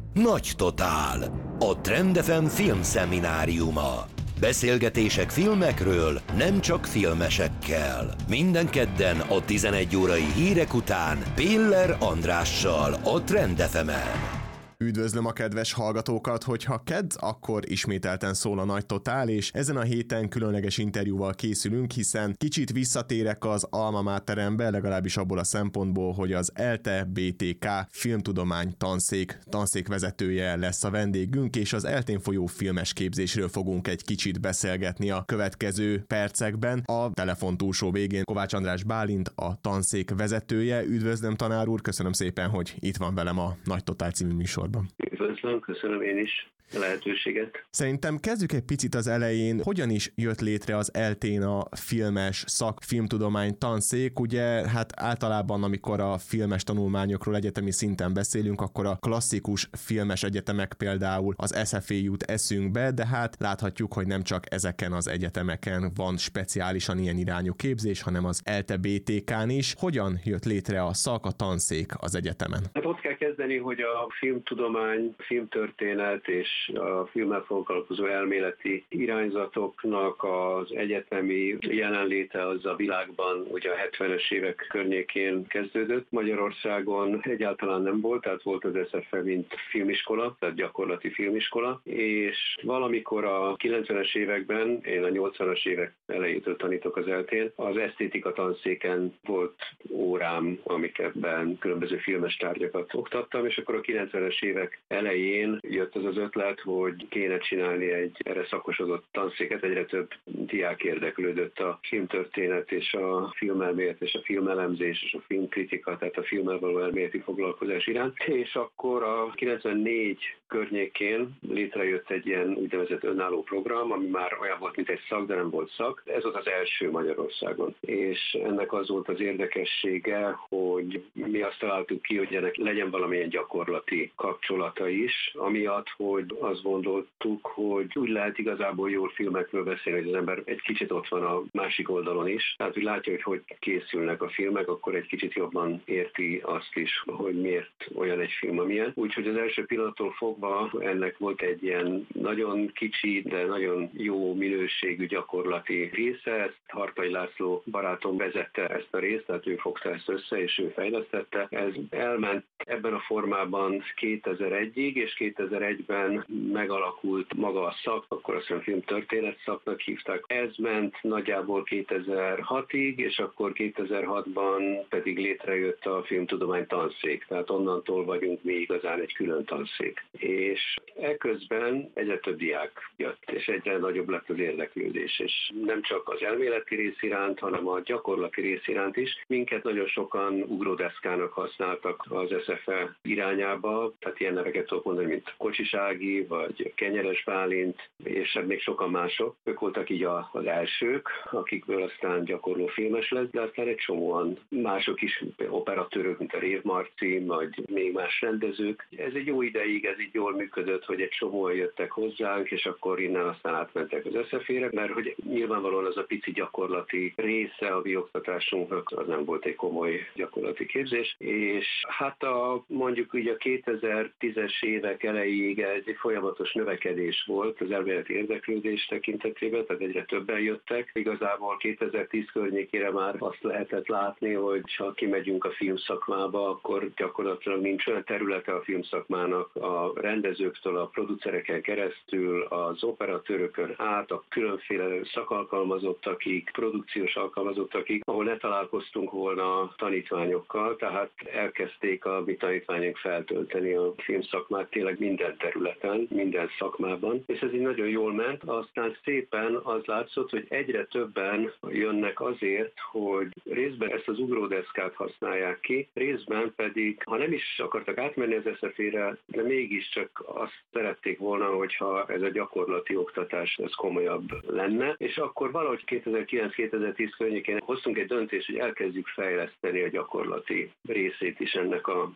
Nagy Totál. A Trend FM filmszemináriuma. Beszélgetések filmekről, nem csak filmesekkel. Minden kedden a 11 órai hírek után Piller Andrással a Trend FM-en. Üdvözlöm a kedves hallgatókat, hogyha kedd, akkor ismételten szól a Nagy Totál, és ezen a héten különleges interjúval készülünk, hiszen kicsit visszatérek az Alma Materembe, legalábbis abból a szempontból, hogy az ELTE BTK filmtudomány tanszék vezetője lesz a vendégünk, és az ELTE-n folyó filmes képzésről fogunk egy kicsit beszélgetni a következő percekben. A telefon túlsó végén Kovács András Bálint, a tanszék vezetője. Üdvözlöm, tanár úr, köszönöm szépen, hogy itt van velem a Nagy Totál című műsorban. Üdvözlöm, köszönöm én is a lehetőséget. Szerintem kezdjük egy picit az elején. Hogyan is jött létre az ELTE-n a filmes filmtudomány tanszék? Ugye, hát általában, amikor a filmes tanulmányokról egyetemi szinten beszélünk, akkor a klasszikus filmes egyetemek, például az SFE jut eszünkbe, de hát láthatjuk, hogy nem csak ezeken az egyetemeken van speciálisan ilyen irányú képzés, hanem az ELTE BTK-n is. Hogyan jött létre a tanszék az egyetemen? Hát ott kell kezdeni, hogy a filmtudomány, filmtörténet és a filmmel foglalkozó elméleti irányzatoknak az egyetemi jelenléte az a világban ugye a 70-es évek környékén kezdődött. Magyarországon egyáltalán nem volt, tehát volt az SFE, mint filmiskola, tehát gyakorlati filmiskola, és valamikor a 90-es években, én a 80-as évek elejétől tanítok az ELTE-n, az esztétika tanszéken volt órám, amikben különböző filmes tárgyakat oktattam, és akkor a 90-es évek elején jött az ötlet, hogy kéne csinálni egy erre szakosodott tanszéket, egyre több diák érdeklődött a filmtörténet és a filmelmélet és a filmelemzés és a filmkritika, tehát a filmmel való elméleti foglalkozás iránt. És akkor a 94 környékén létrejött egy ilyen úgynevezett önálló program, ami már olyan volt, mint egy szak, de nem volt szak. Ez volt az első Magyarországon. És ennek az volt az érdekessége, hogy mi azt találtuk ki, hogy ennek legyen valamilyen gyakorlati kapcsolata is, amiatt, hogy azt gondoltuk, hogy úgy lehet igazából jól filmekről beszélni, hogy az ember egy kicsit ott van a másik oldalon is. Tehát, hogy látja, hogy készülnek a filmek, akkor egy kicsit jobban érti azt is, hogy miért olyan egy film, amilyen. Úgyhogy az első pillanattól fogva ennek volt egy ilyen nagyon kicsi, de nagyon jó minőségű gyakorlati része. Ezt Hartai László barátom vezette ezt a részt, tehát ő fogta ezt össze, és ő fejlesztette. Ez elment ebben a formában 2001-ig, és 2001-ben megalakult maga a szak, akkor azt hiszem filmtörténet szaknak hívták. Ez ment nagyjából 2006-ig, és akkor 2006-ban pedig létrejött a filmtudomány tanszék, tehát onnantól vagyunk mi igazán egy külön tanszék. És eközben egyre több diák jött, és egyre nagyobb lett az érdeklődés, és nem csak az elméleti rész iránt, hanem a gyakorlati rész iránt is. Minket nagyon sokan ugródeszkának használtak az SFE irányába, tehát ilyen neveket tudok mondani, mint Kocsisági, vagy Kenyeres Bálint, és még sokan mások. Ők voltak így az elsők, akikből aztán gyakorló filmes lett, de aztán egy csomóan mások is, operatőrök, mint a Rév Marci, vagy még más rendezők. Ez egy jó ideig, ez így jól működött, hogy egy csomóan jöttek hozzánk, és akkor innen aztán átmentek az SFE-re, mert hogy nyilvánvalóan az a pici gyakorlati része a mi oktatásunknak, az nem volt egy komoly gyakorlati képzés, és hát mondjuk így a 2010-es évek elejéig egy folyamatos növekedés volt az elméleti érdeklődés tekintetében, tehát egyre többen jöttek. Igazából 2010 környékére már azt lehetett látni, hogy ha kimegyünk a filmszakmába, akkor gyakorlatilag nincs olyan területe a filmszakmának, a rendezőktől, a producereken keresztül, az operatőrökön át, a különféle szakalkalmazottakig, produkciós alkalmazottakig, ahol ne találkoztunk volna tanítványokkal, tehát elkezdték a mi tanítványok feltölteni a filmszakmát tényleg minden területen, minden szakmában, és ez így nagyon jól ment. Aztán szépen az látszott, hogy egyre többen jönnek azért, hogy részben ezt az ugródeszkát használják ki, részben pedig, ha nem is akartak átmenni az SFE-re, de mégiscsak azt szerették volna, hogyha ez a gyakorlati oktatás ez komolyabb lenne, és akkor valahogy 2009-2010 környékén hoztunk egy döntést, hogy elkezdjük fejleszteni a gyakorlati részét is ennek a szaknak,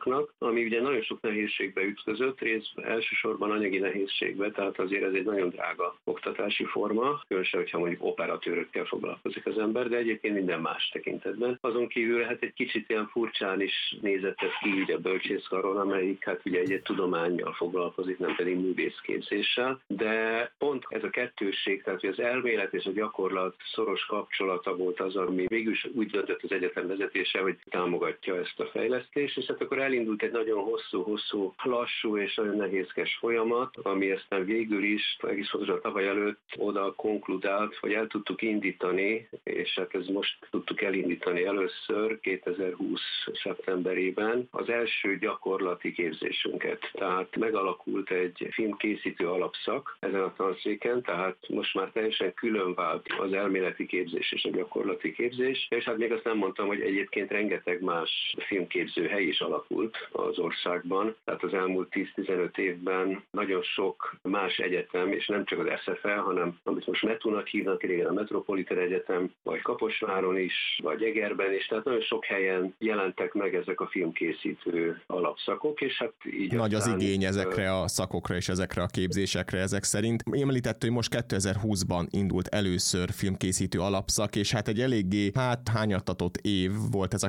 szaknak, ami ugye nagyon sok nehézségbe ütközött, elsősorban anyagi nehézségbe, tehát azért ez egy nagyon drága oktatási forma, különösen, hogyha mondjuk operatőrökkel foglalkozik az ember, de egyébként minden más tekintetben. Azon kívül hát egy kicsit ilyen furcsán is nézett ez ki ugye a bölcsészkaron, amelyik hát ugye egy tudománnyal foglalkozik, nem pedig művészképzéssel, de pont ez a kettősség, tehát az elmélet és a gyakorlat szoros kapcsolata volt az, ami végül is úgy döntött az egyetem vezetése, hogy támogatja ezt a fejlesztést, és hát akkor elindult egy nagyon hosszú, lassú és nagyon nehézkes folyamat, ami aztán végül is egész pontosan tavaly előtt oda konkludált, hogy el tudtuk indítani, és hát ez most tudtuk elindítani először 2020 szeptemberében az első gyakorlati képzésünket. Tehát megalakult egy filmkészítő alapszak ezen a tanszéken, tehát most már teljesen külön vált az elméleti képzés és a gyakorlati képzés, és hát még azt nem mondtam, hogy egyébként rengeteg más filmképző hely is alakult az országban, tehát az elmúlt 10-15 évben nagyon sok más egyetem, és nem csak az SFE, hanem amit most METU-nak hívnak, régen a Metropolitan Egyetem, vagy Kaposváron is, vagy Egerben is, tehát nagyon sok helyen jelentek meg ezek a filmkészítő alapszakok, és hát így nagy az igény ezekre a szakokra és ezekre a képzésekre ezek szerint. Említett, hogy most 2020-ban indult először filmkészítő alapszak, és hát egy eléggé hányattatott év volt ez a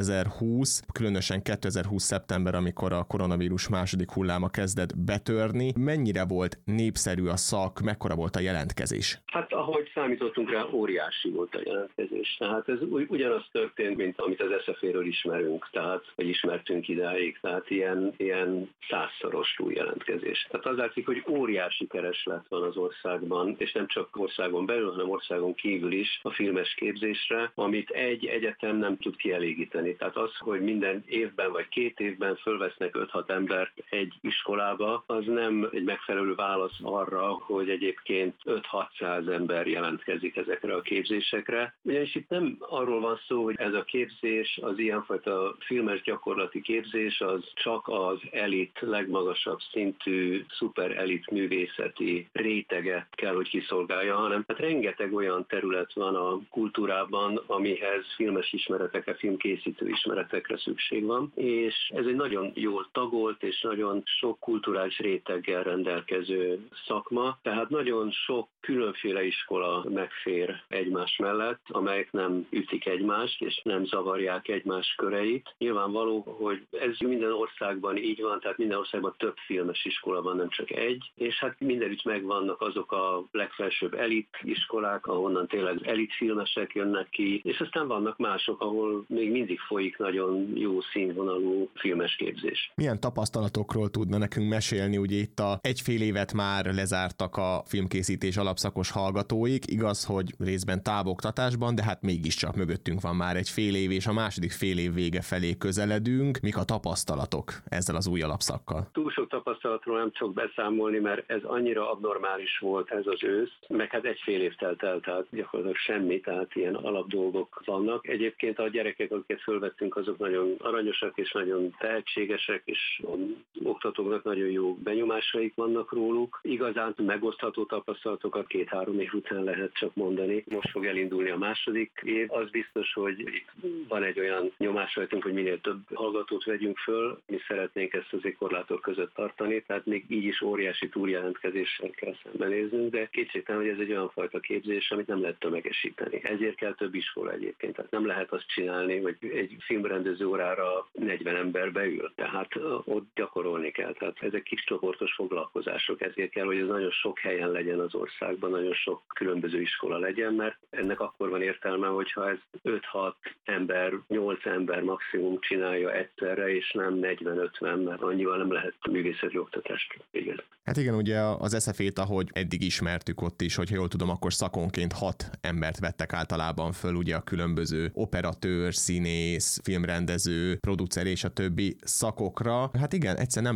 2020, különösen 2020 szeptember, amikor a koronavírus második hulláma kezdett betörni. Mennyire volt népszerű a szak, mekkora volt a jelentkezés? Hát ahogy számítottunk rá, óriási volt a jelentkezés. Tehát ez ugyanaz történt, mint amit az SFE-ről ismerünk, tehát vagy ismertünk idáig, tehát ilyen 100-szoros túljelentkezés. Tehát az látszik, hogy óriási kereslet van az országban, és nem csak országon belül, hanem országon kívül is a filmes képzésre, amit egy egyetem nem tud kielégíteni. Tehát az, hogy minden évben vagy 2 évben fölvesznek 5-6 embert egy iskolába, az nem egy megfelelő válasz arra, hogy egyébként 5-600 ember jelentkezik ezekre a képzésekre. Ugyanis itt nem arról van szó, hogy ez a képzés, az ilyenfajta filmes gyakorlati képzés, az csak az elit, legmagasabb szintű, szuper elit művészeti réteget kell, hogy kiszolgálja, hanem hát rengeteg olyan terület van a kultúrában, amihez filmes ismeretekre, filmkészítő ismeretekre szükség van, és ez egy nagyon jól tagolt és nagyon sok kulturális réteggel rendelkező szakma, tehát nagyon sok különféle iskola megfér egymás mellett, amelyek nem ütik egymást, és nem zavarják egymás köreit. Nyilvánvaló, hogy ez minden országban így van, tehát minden országban több filmes iskola van, nem csak egy, és hát mindenütt megvannak azok a legfelsőbb elit iskolák, ahonnan tényleg elitfilmesek jönnek ki, és aztán vannak mások, ahol még mindig folyik nagyon jó színvonalú filmes képzés. Milyen tapasztalatokról tudna nekünk mesélni? Ugye itt egy-fél évet már lezártak a filmkészítés alapszakos hallgatóik, igaz, hogy részben távoktatásban, de hát mégiscsak mögöttünk van már egy fél év, és a második fél év vége felé közeledünk. Mik a tapasztalatok ezzel az új alapszakkal? Túl sok tapasztalatról nem csak beszámolni, mert ez annyira abnormális volt ez az ősz, meg hát egy fél év telt el, tehát gyakorlatilag semmi, tehát ilyen alapdolgok vannak. Egyébként a gyerekek, akiket fölvettünk, azok nagyon aranyosak és nagyon tehetségesek, és oktatóknak nagyon jó benyomásaik vannak róluk. Igazán megosztható tapasztalatokat 2-3 év után lehet csak mondani. Most fog elindulni a második év. Az biztos, hogy itt van egy olyan nyomás rajtunk, hogy minél több hallgatót vegyünk föl. Mi szeretnénk ezt azért korlátok között tartani, tehát még így is óriási túljelentkezéssel kell szembenéznünk, de kétségtelen, hogy ez egy olyan fajta képzés, amit nem lehet tömegesíteni. Ezért kell több iskola egyébként. Tehát nem lehet azt csinálni, hogy egy filmrendező órára 40 ember beül. Tehát ott gyakorolni kell. Tehát ezek kis csoportos foglalkozások. Ezért kell, hogy ez nagyon sok helyen legyen az országban, nagyon sok különböző iskola legyen, mert ennek akkor van értelme, hogyha ez 5-6 ember, 8 ember maximum csinálja egyszerre, és nem 40-50, mert annyival nem lehet művészeti oktatást végezni. Hát igen, ugye az SFE-t, ahogy eddig ismertük ott is, hogyha jól tudom, akkor szakonként 6 embert vettek általában föl, ugye a különböző operatőr, színész, filmrendező, producer és a többi szakokra. Hát igen, egyszer nem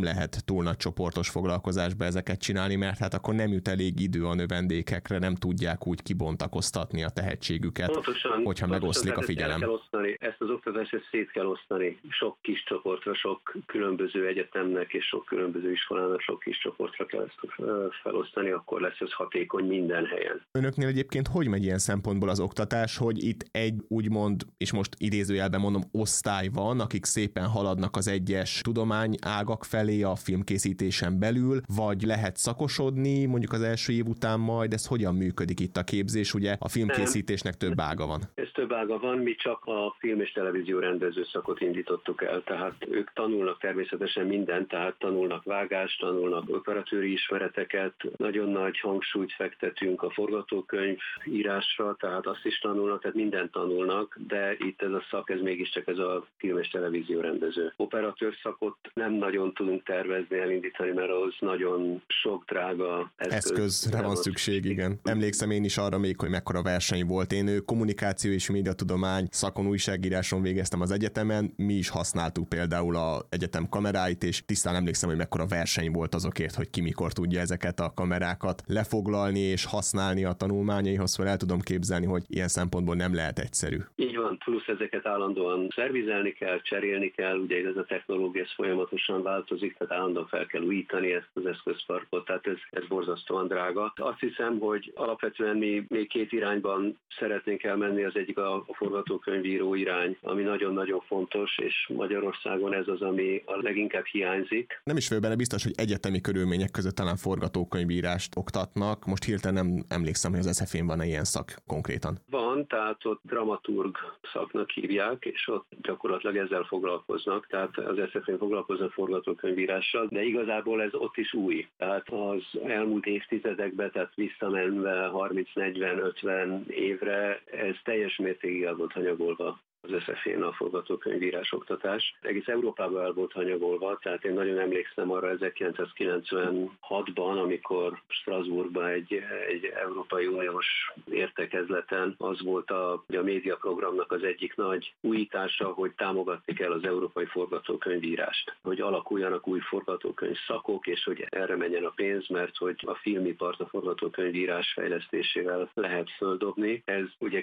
lehet túl nagy csoportos foglalkozásba ezeket csinálni, mert hát akkor nem jut elég idő a növendékekre, nem tudják úgy kibontakoztatni a tehetségüket, hogyha megoszlik a figyelem. Ezt az oktatást szét kell osztani sok kis csoportra, sok különböző egyetemnek és sok különböző iskolának sok kis csoportra kell ezt felosztani, akkor lesz ez hatékony minden helyen. Önöknél egyébként hogy megy ilyen szempontból az oktatás, hogy itt egy úgymond, és most idézőjelben mondom, osztály van, akik szépen haladnak az egyes tudományágak felé a filmkészítésen belül, vagy lehet szakosodni mondjuk az első év után majd, ez hogyan működik itt a képzés, ugye a filmkészítésnek több ága van. Ez több ága van, mi csak a film és televízió rendező szakot indítottuk el, tehát ők tanulnak természetesen mindent, tehát tanulnak vágást, tanulnak operatőri ismereteket, nagyon nagy hangsúlyt fektetünk a forgatókönyv írásra, tehát azt is tanulnak, tehát mindent tanulnak, de itt ez a szak, ez mégiscsak ez a film és televízió rendező. Operatőr szakot nem nagyon tudunk tervezni, elindítani, mert ahhoz nagyon sok drága eszközre van szükség, igen. Emlékszem én is arra még, hogy mekkora verseny volt. Én kommunikáció és médiatudomány szakon, újságíráson végeztem az egyetemen, mi is használtuk például az egyetem kameráit, és tisztán emlékszem, hogy mekkora verseny volt azokért, hogy ki mikor tudja ezeket a kamerákat lefoglalni és használni a tanulmányaihoz, fel el tudom képzelni, hogy ilyen szempontból nem lehet egyszerű. Így van, plusz ezeket állandóan szervizelni kell, cserélni kell, ugye ez a technológia ez folyamatosan változik, tehát állandóan fel kell újítani ezt az eszközparkot, tehát ez borzasztóan drága. Azt hiszem, hogy alapvetően mi még két irányban szeretnénk elmenni, az egyik a forgatókönyvíró irány, ami nagyon-nagyon fontos, és Magyarországon ez az, ami a leginkább hiányzik. Nem is fél bele biztos, hogy egyetemi körülmények között talán forgatókönyvírást oktatnak. Most hirtelen nem emlékszem, hogy az SFN van-e ilyen szak konkrétan. Van, tehát ott dramaturg szaknak hívják, és ott gyakorlatilag ezzel foglalkoznak, tehát az SFN foglalkoznak forgatókönyvírással, de igazából ez ott is új. Tehát az elmúlt évtizedekben, tehát visszamenve 30-40-50 évre, ez teljes mértékig el volt hanyagolva. Az SFN a forgatókönyvírás oktatás. Egész Európában el volt hanyagolva, tehát én nagyon emlékszem arra 1996-ban, amikor Strasbourgban egy Európai Uniós értekezleten az volt a médiaprogramnak az egyik nagy újítása, hogy támogatni kell az európai forgatókönyvírást, hogy alakuljanak új forgatókönyv szakok, és hogy erre menjen a pénz, mert hogy a filmipart a forgatókönyvírás fejlesztésével lehet földobni. Ez ugye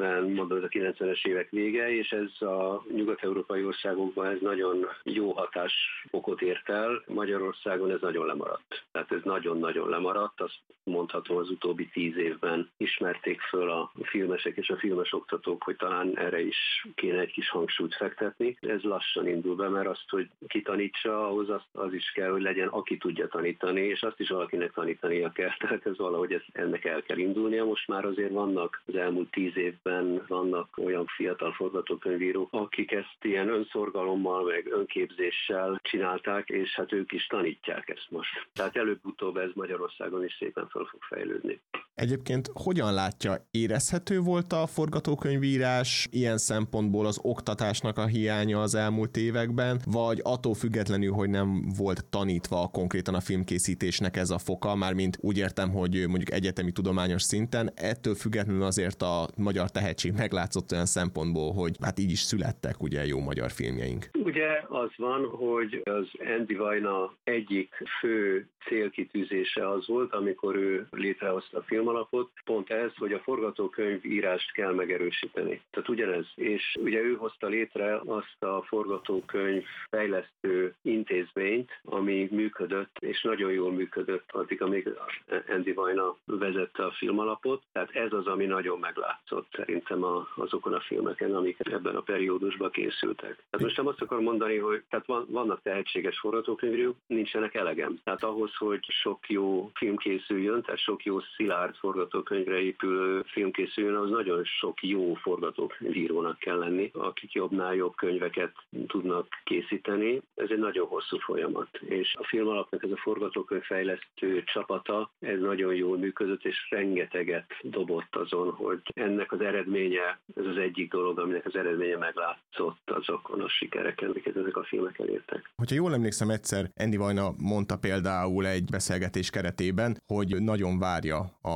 90-es évek vége, és ez a nyugat-európai országokban ez nagyon jó hatásfokot ért el. Magyarországon ez nagyon lemaradt. Tehát ez nagyon-nagyon lemaradt. Azt mondhatom, az utóbbi 10 évben ismerték föl a filmesek és a filmes oktatók, hogy talán erre is kéne egy kis hangsúlyt fektetni. Ez lassan indul be, mert azt, hogy ki tanítsa, ahhoz az is kell, hogy legyen, aki tudja tanítani, és azt is valakinek tanítania kell. Tehát ez valahogy ennek el kell indulnia. Most már azért vannak, az elmúlt 10 évben vannak olyan fiatal forgatókönyvírók, akik ezt ilyen önszorgalommal, meg önképzéssel csinálták, és hát ők is tanítják ezt most. Tehát előbb-utóbb ez Magyarországon is szépen fel fog fejlődni. Egyébként hogyan látja, érezhető volt a forgatókönyvírás ilyen szempontból az oktatásnak a hiánya az elmúlt években, vagy attól függetlenül, hogy nem volt tanítva konkrétan a filmkészítésnek ez a foka, mármint úgy értem, hogy mondjuk egyetemi tudományos szinten, ettől függetlenül azért a magyar tehetség meglátszott olyan szempontból, hogy hát így is születtek ugye jó magyar filmjeink. Ugye az van, hogy az Andy Vajna egyik fő célkitűzése az volt, amikor ő létrehozta a filmalapot, pont ez, hogy a forgatókönyv írást kell megerősíteni. Tehát ugyanez. És ugye ő hozta létre azt a forgatókönyv fejlesztő intézményt, ami működött, és nagyon jól működött addig, amíg Andy Vajna vezette a filmalapot. Tehát ez az, ami nagyon meglátszott szerintem azokon a filmeken, amik ebben a periódusban készültek. Tehát most nem azt akarom mondani, hogy tehát vannak tehetséges forgatókönyvírók, nincsenek elegem. Tehát ahhoz, hogy sok jó film készüljön, tehát sok jó szilárd forgatókönyvre épülő film készüljön, az nagyon sok jó forgatókönyvírónak kell lenni, akik jobbnál jobb könyveket tudnak készíteni. Ez egy nagyon hosszú folyamat. És a filmalapnak ez a forgatókönyvfejlesztő csapata, ez nagyon jól működött, és rengeteget dobott azon, hogy ennek az eredménye, ez az egyik dolog, aminek az eredménye meglátszott azokon a sikereken, amiket ezek a filmek elértek. Hogyha jól emlékszem, egyszer Andy Vajna mondta például egy beszélgetés keretében, hogy nagyon várja a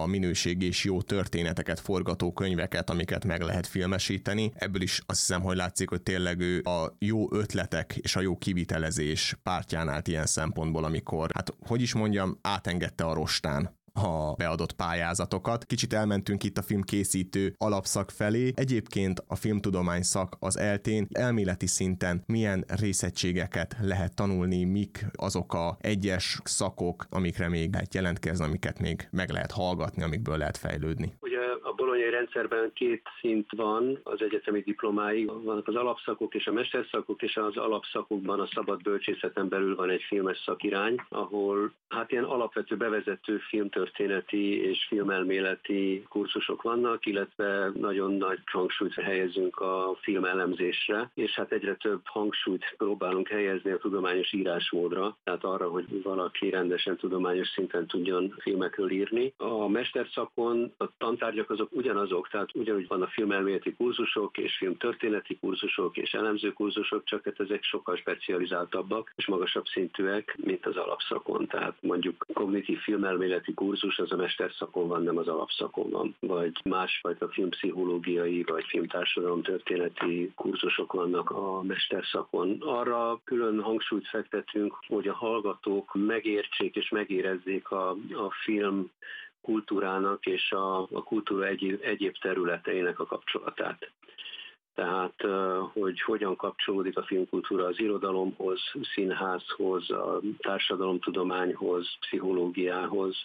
a minőség és jó történeteket, forgatókönyveket, amiket meg lehet filmesíteni. Ebből is azt hiszem, hogy látszik, hogy tényleg ő a jó ötletek és a jó kivitelezés pártján állt ilyen szempontból, amikor, hát hogy is mondjam, átengedte a rostán a beadott pályázatokat. Kicsit elmentünk itt a filmkészítő alapszak felé. Egyébként a filmtudomány szak az ELTÉn elméleti szinten milyen részegységeket lehet tanulni, mik azok a egyes szakok, amikre még lehet jelentkezni, amiket még meg lehet hallgatni, amikből lehet fejlődni. Ugye a bolonyai rendszerben 2 szint van az egyetemi diplomáig. Vannak az alapszakok és a mesterszakok, és az alapszakokban a szabad bölcsészeten belül van egy filmes szakirány, ahol hát ilyen alapvető bevezető filmtörténeti és filmelméleti kurzusok vannak, illetve nagyon nagy hangsúlyt helyezünk a filmelemzésre, és hát egyre több hangsúlyt próbálunk helyezni a tudományos írásmódra, tehát arra, hogy valaki rendesen tudományos szinten tudjon filmekről írni. A mesterszakon a tantárgyak azok ugyanazok, tehát ugyanúgy vannak filmelméleti kurzusok és filmtörténeti kurzusok és elemző kurzusok, csak hát ezek sokkal specializáltabbak és magasabb szintűek, mint az alapszakon. Tehát mondjuk kognitív filmelméleti kurzus az a mesterszakon van, nem az alapszakon van. Vagy másfajta filmpszichológiai vagy filmtársadalomtörténeti kurzusok vannak a mesterszakon. Arra külön hangsúlyt fektetünk, hogy a hallgatók megértsék és megérezzék a film kultúrának és a kultúra egyéb területeinek a kapcsolatát. Tehát, hogy hogyan kapcsolódik a filmkultúra az irodalomhoz, színházhoz, a társadalomtudományhoz, pszichológiához,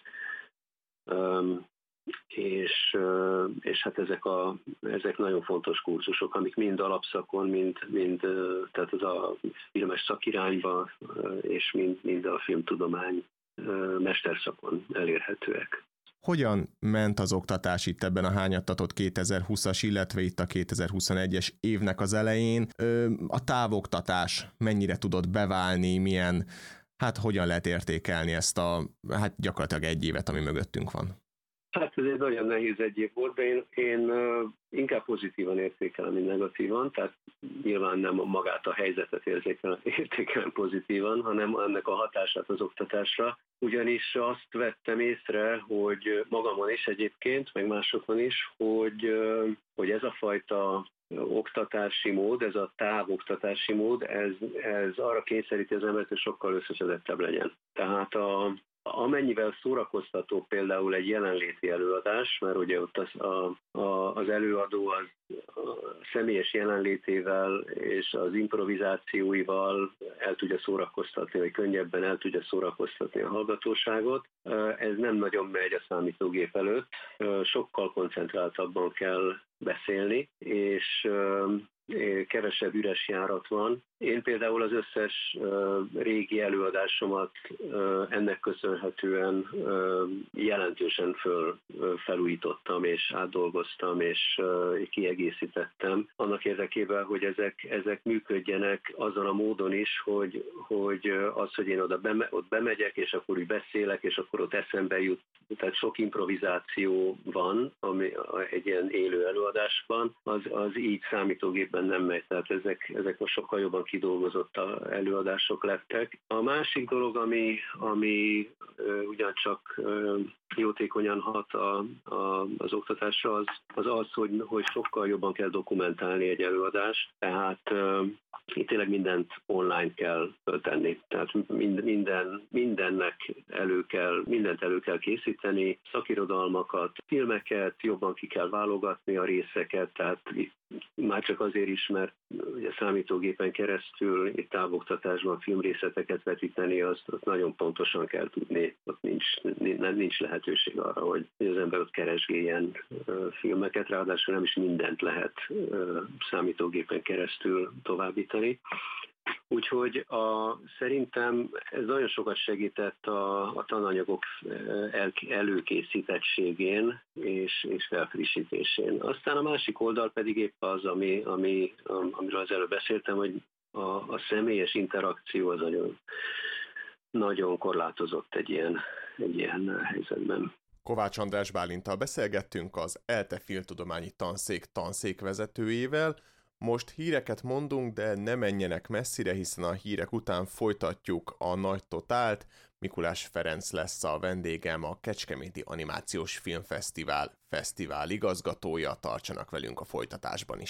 és hát ezek nagyon fontos kurzusok, amik mind alapszakon, mind tehát az a filmes szakirányba, és mind a filmtudomány mesterszakon elérhetőek. Hogyan ment az oktatás itt ebben a hányattatott 2020-as, illetve itt a 2021-es évnek az elején? A távoktatás mennyire tudott beválni, milyen, hát hogyan lehet értékelni ezt a, hát gyakorlatilag 1 évet, ami mögöttünk van? Hát ez egy nagyon nehéz 1 év volt, de én inkább pozitívan értékelem, mint negatívan, tehát nyilván nem magát a helyzetet értékelem pozitívan, hanem ennek a hatását az oktatásra. Ugyanis azt vettem észre, hogy magamon is egyébként, meg másokon is, hogy ez a fajta oktatási mód, ez a távoktatási mód, ez arra kényszeríti az embert, hogy sokkal összeszedettebb legyen. Tehát amennyivel szórakoztató például egy jelenléti előadás, mert ugye ott az előadó az a személyes jelenlétével és az improvizációival el tudja szórakoztatni, vagy könnyebben el tudja szórakoztatni a hallgatóságot. Ez nem nagyon megy a számítógép előtt, sokkal koncentráltabban kell beszélni, és kevesebb üres járat van. Én például az összes régi előadásomat ennek köszönhetően jelentősen felújítottam és átdolgoztam és kiegészítettem annak érdekében, hogy ezek működjenek azon a módon is, hogy én ott bemegyek, és akkor úgy beszélek, és akkor ott eszembe jut. Tehát sok improvizáció van, ami egy ilyen élő előadásban, az így számítógépben nem megy, tehát ezek most sokkal jobban kidolgozott előadások lettek. A másik dolog, ami ugyancsak jótékonyan hat az oktatásra, az hogy sokkal jobban kell dokumentálni egy előadást, tehát itt tényleg mindent online kell tenni, tehát mindent elő kell készíteni, szakirodalmakat, filmeket, jobban ki kell válogatni a részeket, tehát itt már csak azért is, mert ugye számítógépen keresztül itt távoktatásban filmrészleteket vetíteni, azt nagyon pontosan kell tudni, ott nincs lehetőség arra, hogy az ember ott keresgéljen filmeket, ráadásul nem is mindent lehet számítógépen keresztül továbbítani. Úgyhogy szerintem ez nagyon sokat segített a tananyagok előkészítettségén és felfrissítésén. Aztán a másik oldal pedig épp az, amiről az előbb beszéltem, hogy a személyes interakció az nagyon korlátozott egy ilyen helyzetben. Kovács András Bálinttal beszélgettünk, az ELTE Filmtudományi Tanszék tanszékvezetőjével. Most híreket mondunk, de ne menjenek messzire, hiszen a hírek után folytatjuk a nagy totált. Mikulás Ferenc lesz a vendégem, a Kecskeméti Animációs Filmfesztivál igazgatója. Tartsanak velünk a folytatásban is.